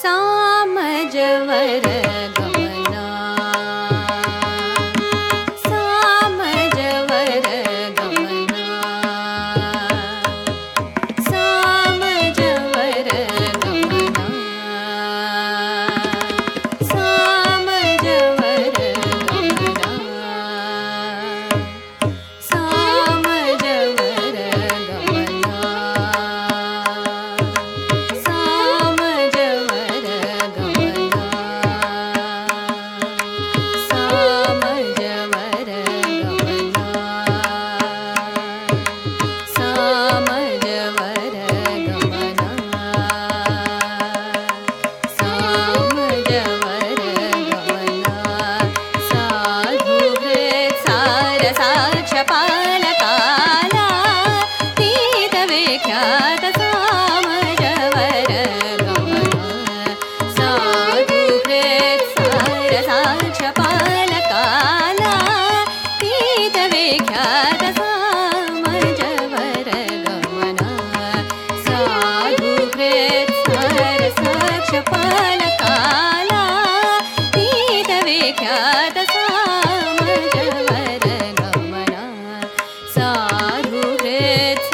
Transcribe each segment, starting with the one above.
सामजवर गमना सामजवर गमना सामजवर गमना सामजवर गमना सामजवर गमना सामजवर गमना सामजवर गमना सामजवर गमना सामजवर गमना साधुवृत् सारसाक्षपालकाला तीतविख्यात सामजवर गमना साधुवृत् सारसाक्षपालकाला तीतविख्यात सामजवर गमना साधुवृत् सारसाक्षपालकाला तीतविख्यात सामजवर गमना साधुवृत्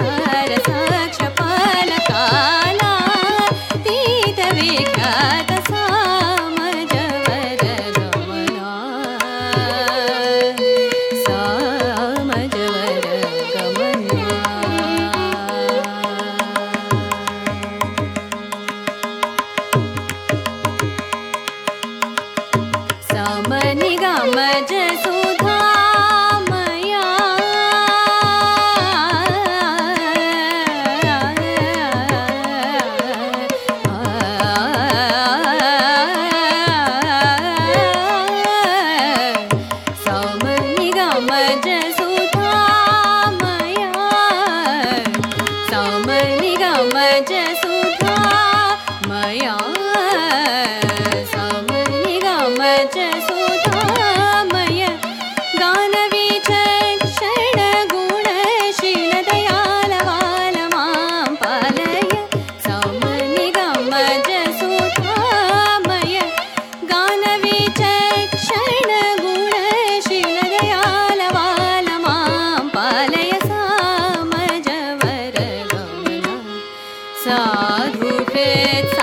सारसाक्षपालकाला तीतविख्यात सामजवर गमना सामजवर गमना सामनिगमज सुधामया सामनिगमज सुधामया सामनिगमज सुधामया सामनिगमज सुधामय गानविचक्षण गुणशील दयाल बाल मां पालय सामनिगमज सुधामय गानविचक्षण गुणशील दयाल बाल मां पालय सामजवर गमना साधुवृत्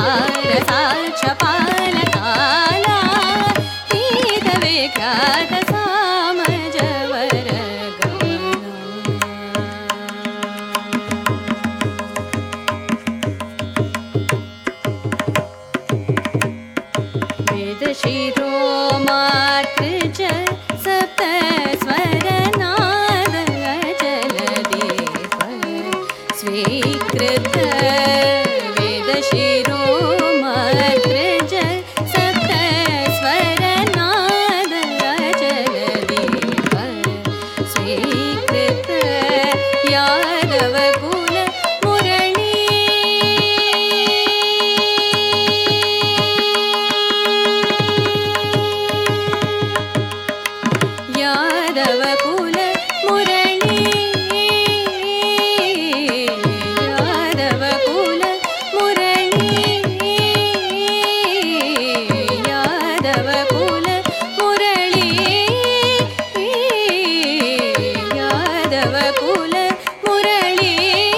सारसाक्षपालकाला तीतविख्यात सामजवर गमना वेदशिरोमातृज सप्त स्वरनाद अचलदीप स्वीकृत वेदशिरोमातृज सप्त स्वरनाद अचलदीप स्वीकृत यादवकुल मुरली यादवकुल मुरली यादवकुल मुरली यादवकुल मुरली यादवकुल मुरली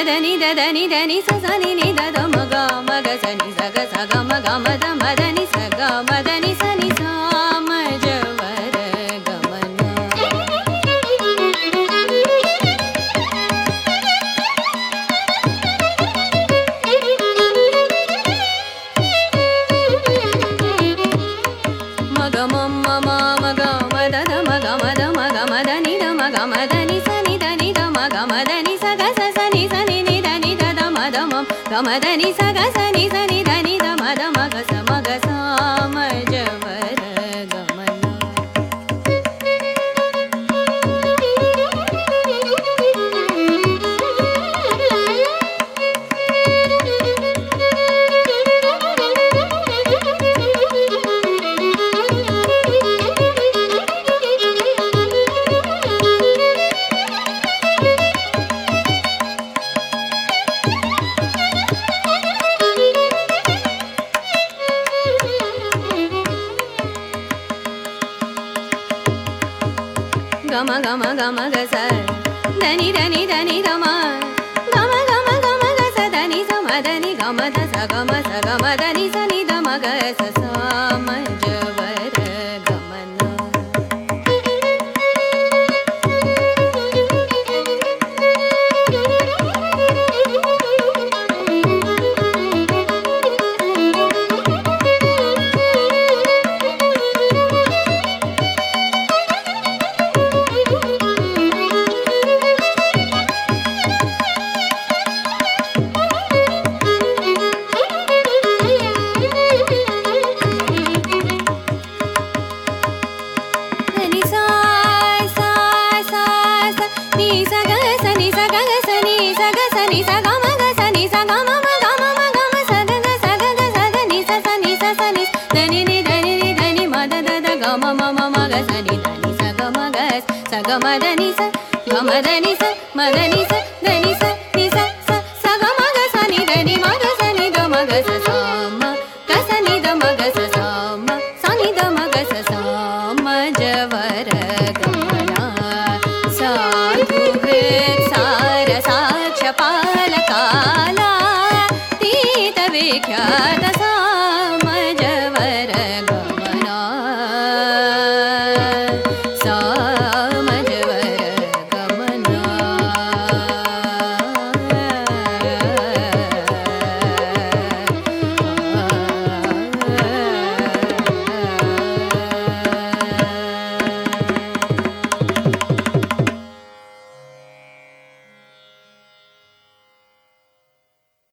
దని దని దని స సని ని ద ద మ గ మ గ స ని స గ స గ మ గ మ ద మ ద ని స గ మ ద ని స ని స మ జ వర గమన మ గ మ మ మ మ గ మ ద ద మ గ మ ద మ గ మ ద ని ద మ గ మ ద ని స ని ద ని ద మ గ మ ద ని స గ స స ని స ని ని ద ని ద ద మ ద మ గ మ ద ని స గ స ని స ని ద ని ద మ ద మ గ స మ గ స మ జ వర గమన గమ గమ గమ గ స దని దని దని ద మ గమ గమ గమ గ స దని స మ దని గమ ద స గమ ద ని స ని ద మ గ స స మ జ వర గమన స గ మ ద ని స గ మ ద ని స మ ద ని స ద ని స ని స స స గ మ గ స ని ద ని మ గ స ని ద మ గ స స మ గ స ని ద మ గ స స మ స ని ద మ గ స స మ జ వర గమన సాధు హృత్ సార సాక్ష పాల కాల తీత విఖ్యాత సా